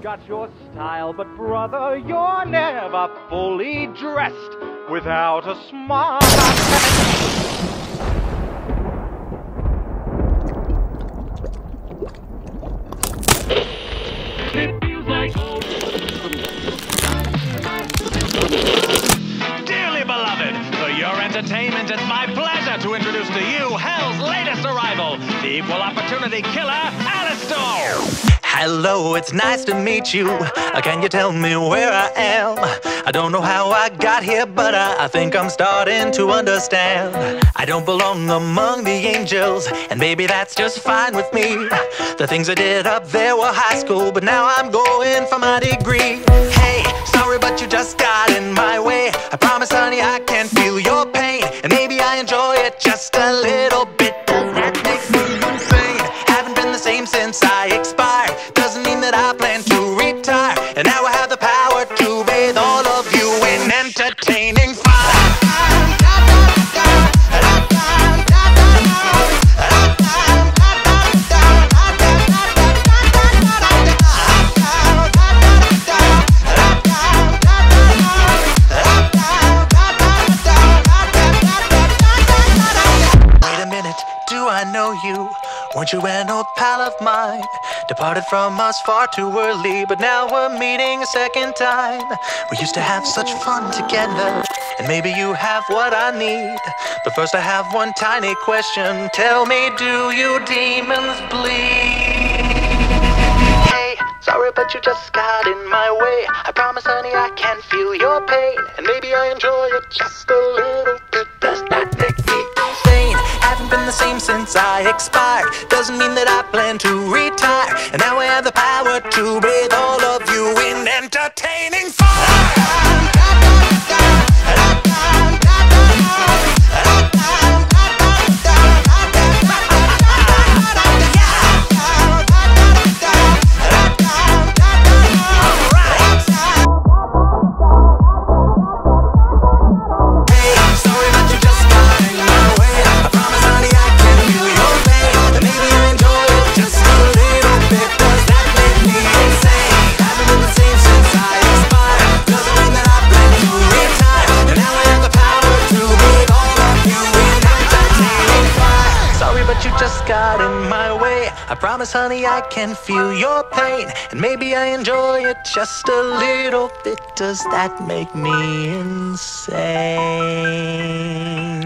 got your style, but brother, you're never fully dressed without a smile. It feels like home. Dearly beloved, for your entertainment, it's my pleasure to introduce to you Hell's latest arrival, the equal opportunity killer, Alastor. Hello, it's nice to meet you. Can you tell me where I am? I don't know how I got here, but I think I'm starting to understand. I don't belong among the angels, and maybe that's just fine with me. The things I did up there were high school, but now I'm going for my degree. Hey, sorry, but you just got in my way. I promise, honey, I can feel your pain, and maybe I enjoy it just a little bit. Does that make me insane? Haven't been the same since I expired. Doesn't mean that I plan to retire. And now I have the power to bathe all of you in entertaining fire. Wait a minute, do I know you? Weren't you an old pal of mine? Departed from us far too early, but now we're meeting a second time. We used to have such fun together, and maybe you have what I need. But first I have one tiny question. Tell me, do you demons bleed? Hey, sorry, but you just got in my way. I promise, honey, I can feel your pain, and maybe I enjoy it just a little bit. Does that make me insane? Haven't been the same since I expired. Doesn't mean that I plan to retire. And now I have the power to bathe all of you in entertaining fire. Got in my way. I promise, honey, I can feel your pain, and maybe I enjoy it just a little bit. Does that make me insane?